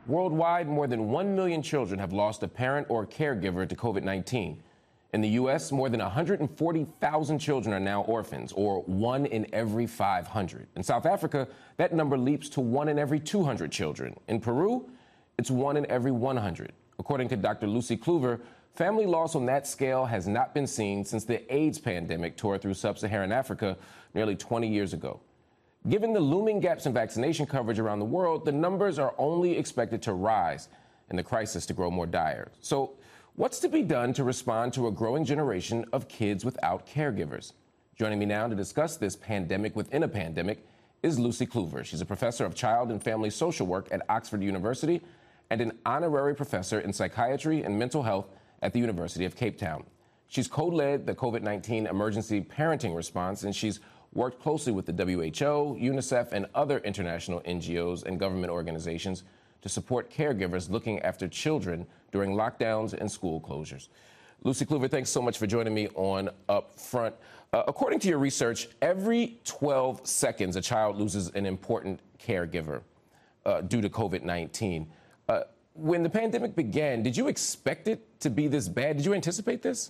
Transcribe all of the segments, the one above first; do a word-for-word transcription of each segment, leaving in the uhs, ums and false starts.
Worldwide, more than one million children have lost a parent or caregiver to COVID nineteen. In the U S, more than one hundred forty thousand children are now orphans, or one in every five hundred. In South Africa, that number leaps to one in every two hundred children. In Peru, it's one in every one hundred. According to Doctor Lucy Kluver, family loss on that scale has not been seen since the AIDS pandemic tore through sub-Saharan Africa nearly twenty years ago. Given the looming gaps in vaccination coverage around the world, the numbers are only expected to rise and the crisis to grow more dire. So what's to be done to respond to a growing generation of kids without caregivers? Joining me now to discuss this pandemic within a pandemic is Lucy Kluver. She's a professor of child and family social work at Oxford University and an honorary professor in psychiatry and mental health at the University of Cape Town. She's co-led the COVID nineteen emergency parenting response, and she's worked closely with the W H O, UNICEF, and other international N G Os and government organizations to support caregivers looking after children during lockdowns and school closures. Lucy Kluver, thanks so much for joining me on Up Front. Uh, according to your research, every twelve seconds, a child loses an important caregiver uh, due to COVID nineteen. Uh, when the pandemic began, did you expect it to be this bad? Did you anticipate this?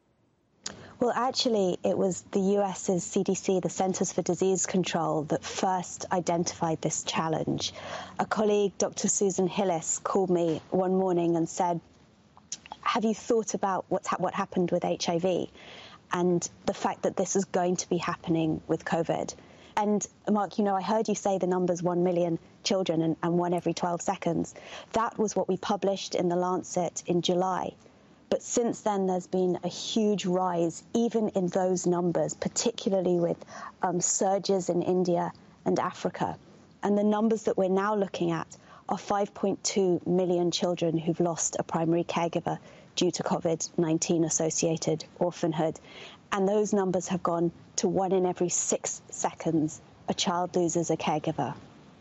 Well, actually, it was the U S's C D C, the Centers for Disease Control, that first identified this challenge. A colleague, Doctor Susan Hillis, called me one morning and said, have you thought about what's ha- what happened with H I V and the fact that this is going to be happening with COVID? And Mark, you know, I heard you say the number's one million children and, and one every twelve seconds. That was what we published in The Lancet in July. But since then, there's been a huge rise, even in those numbers, particularly with um, surges in India and Africa. And the numbers that we're now looking at are five point two million children who've lost a primary caregiver due to COVID nineteen associated orphanhood. And those numbers have gone to one in every six seconds a child loses a caregiver.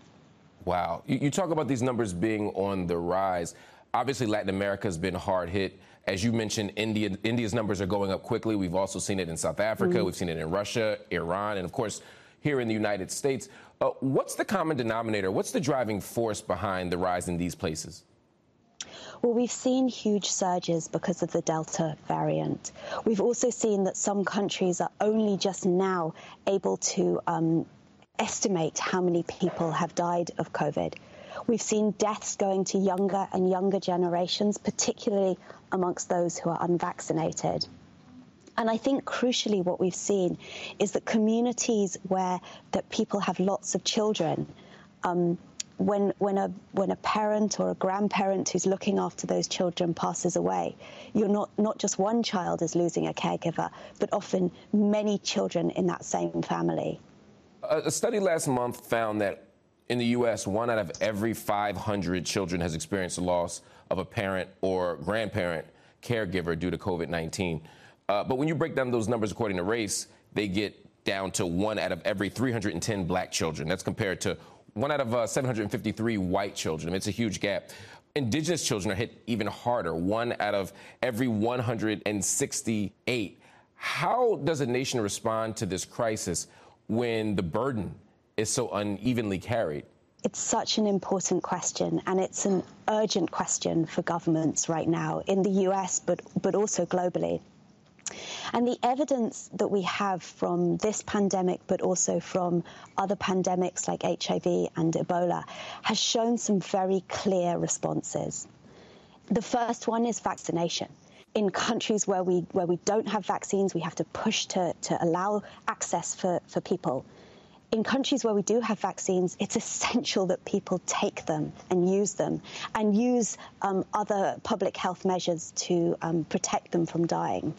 Wow. You, you talk about these numbers being on the rise. Obviously, Latin America has been hard hit. As you mentioned, India, India's numbers are going up quickly. We've also seen it in South Africa. Mm-hmm. We've seen it in Russia, Iran, and, of course, here in the United States. Uh, what's the common denominator? What's the driving force behind the rise in these places? Well, we've seen huge surges because of the Delta variant. We've also seen that some countries are only just now able to um, estimate how many people have died of COVID. We've seen deaths going to younger and younger generations, particularly amongst those who are unvaccinated. And I think crucially what we've seen is that communities where that people have lots of children, um, when when a when a parent or a grandparent who's looking after those children passes away, you're not not just one child is losing a caregiver, but often many children in that same family. A, a study last month found that in the U S, one out of every five hundred children has experienced the loss of a parent or grandparent caregiver due to COVID nineteen. Uh, but when you break down those numbers according to race, they get down to one out of every three hundred ten black children. That's compared to one out of uh, seven hundred fifty-three white children. I mean, it's a huge gap. Indigenous children are hit even harder, one out of every one hundred sixty-eight. How does a nation respond to this crisis when the burden is so unevenly carried? It's such an important question, and it's an urgent question for governments right now in the U S, but, but also globally. And the evidence that we have from this pandemic, but also from other pandemics like H I V and Ebola, has shown some very clear responses. The first one is vaccination. In countries where we where we don't have vaccines, we have to push to, to allow access for, for people. In countries where we do have vaccines, it's essential that people take them and use them and use um, other public health measures to um, protect them from dying.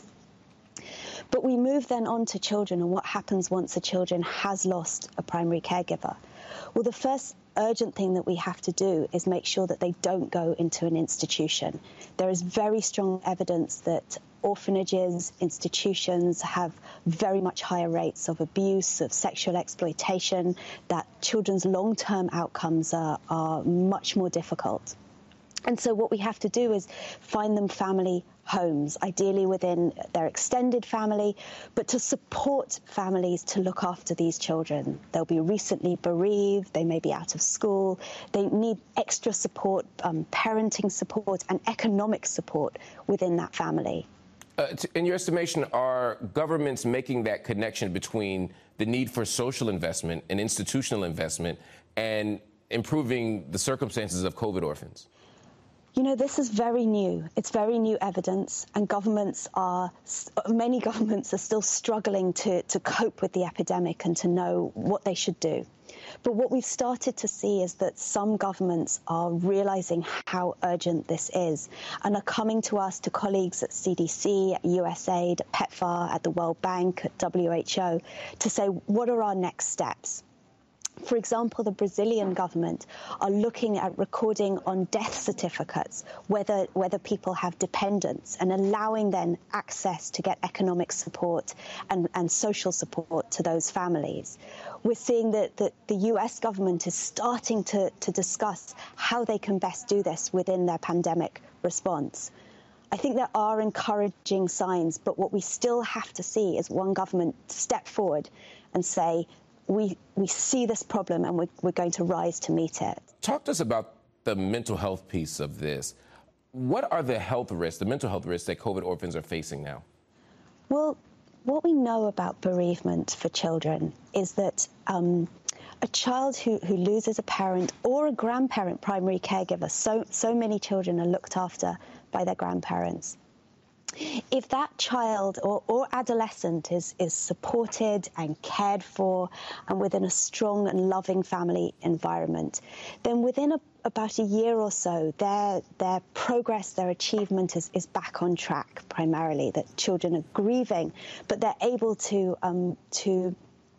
But we move then on to children and what happens once a children has lost a primary caregiver. Well, the first urgent thing that we have to do is make sure that they don't go into an institution. There is very strong evidence that orphanages, institutions have very much higher rates of abuse, of sexual exploitation, that children's long-term outcomes are, are much more difficult. And so what we have to do is find them family homes, ideally within their extended family, but to support families to look after these children. They'll be recently bereaved, they may be out of school, they need extra support, um, parenting support and economic support within that family. Uh, in your estimation, are governments making that connection between the need for social investment and institutional investment and improving the circumstances of COVID orphans? You know, this is very new. It's very new evidence, and governments are, many governments are still struggling to, to cope with the epidemic and to know what they should do. But what we've started to see is that some governments are realizing how urgent this is and are coming to us, to colleagues at C D C, at U S A I D, at PEPFAR, at the World Bank, at W H O, to say, what are our next steps? For example, the Brazilian government are looking at recording on death certificates whether whether people have dependents and allowing then access to get economic support and, and social support to those families. We're seeing that, that the U S government is starting to, to discuss how they can best do this within their pandemic response. I think there are encouraging signs, but what we still have to see is one government step forward and say, We, we see this problem and we're, we're going to rise to meet it. Talk to us about the mental health piece of this. What are the health risks, the mental health risks that COVID orphans are facing now? Well, what we know about bereavement for children is that um, a child who, who loses a parent or a grandparent, primary caregiver, so, so many children are looked after by their grandparents. If that child or, or adolescent is, is supported and cared for and within a strong and loving family environment, then within a, about a year or so, their, their progress, their achievement is, is back on track primarily, that children are grieving, but they're able to, um, to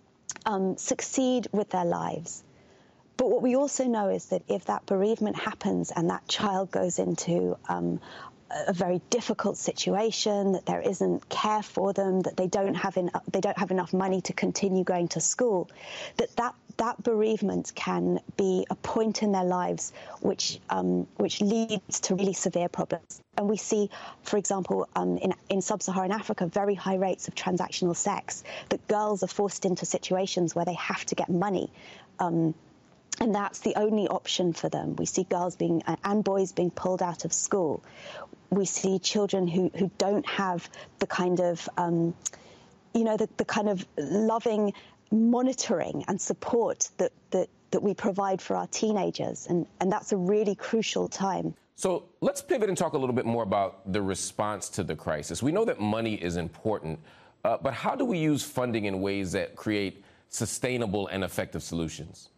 um, succeed with their lives. But what we also know is that if that bereavement happens and that child goes into um, a very difficult situation, that there isn't care for them, that they don't have enough, they don't have enough money to continue going to school, that that, that bereavement can be a point in their lives which um, which leads to really severe problems. And we see, for example, um, in, in sub-Saharan Africa, very high rates of transactional sex, that girls are forced into situations where they have to get money. Um, And that's the only option for them. We see girls being and boys being pulled out of school. We see children who, who don't have the kind of, um, you know, the, the kind of loving monitoring and support that, that, that we provide for our teenagers. And, and that's a really crucial time. So let's pivot and talk a little bit more about the response to the crisis. We know that money is important, uh, but how do we use funding in ways that create sustainable and effective solutions?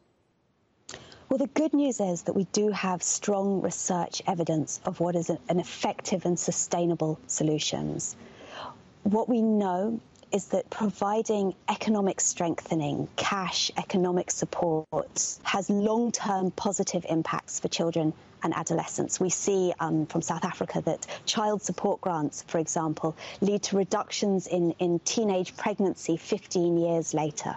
Well, the good news is that we do have strong research evidence of what is an effective and sustainable solutions. What we know is that providing economic strengthening, cash, economic support has long-term positive impacts for children and adolescents. We see um, from South Africa that child support grants, for example, lead to reductions in, in teenage pregnancy fifteen years later.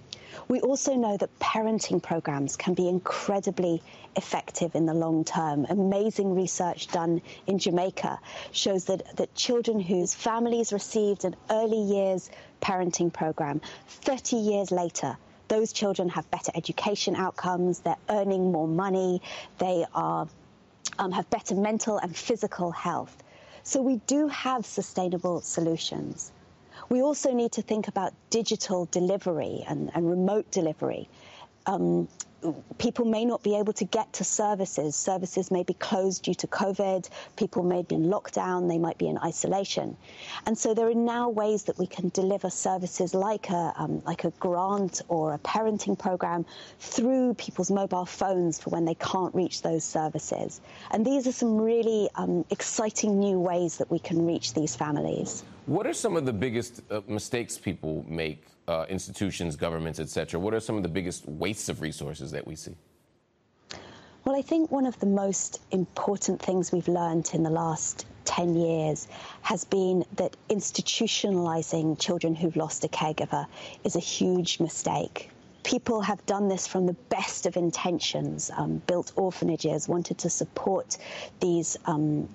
We also know that parenting programs can be incredibly effective in the long term. Amazing research done in Jamaica shows that, that children whose families received an early years parenting program, thirty years later, those children have better education outcomes, they're earning more money, they are, um, have better mental and physical health. So we do have sustainable solutions. We also need to think about digital delivery and, and remote delivery. Um, people may not be able to get to services. Services may be closed due to COVID. People may be in lockdown. They might be in isolation. And so there are now ways that we can deliver services like a, um, like a grant or a parenting program through people's mobile phones for when they can't reach those services. And these are some really um, exciting new ways that we can reach these families. What are some of the biggest uh, mistakes people make, uh, institutions, governments, et cetera? What are some of the biggest wastes of resources that we see? Well, I think one of the most important things we've learned in the last ten years has been that institutionalizing children who've lost a caregiver is a huge mistake. People have done this from the best of intentions, um, built orphanages, wanted to support these um,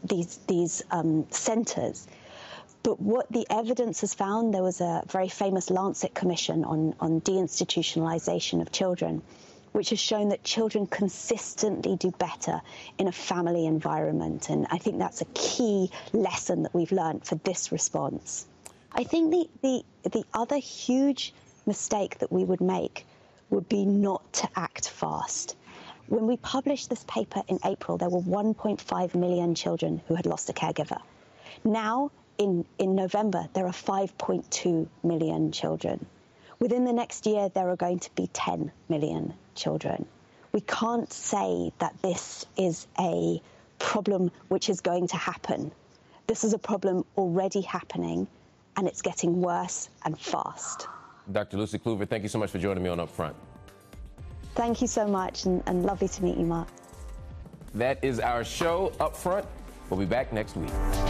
these these um, centres. But what the evidence has found, there was a very famous Lancet Commission on, on deinstitutionalisation of children, which has shown that children consistently do better in a family environment. And I think that's a key lesson that we've learned for this response. I think the, the, the other huge mistake that we would make would be not to act fast. When we published this paper in April, there were one point five million children who had lost a caregiver. Now, in, in November, there are five point two million children. Within the next year, there are going to be ten million children. We can't say that this is a problem which is going to happen. This is a problem already happening, and it's getting worse and fast. Doctor Lucy Kluver, thank you so much for joining me on Upfront. Thank you so much, and, and lovely to meet you, Mark. That is our show, Upfront. We'll be back next week.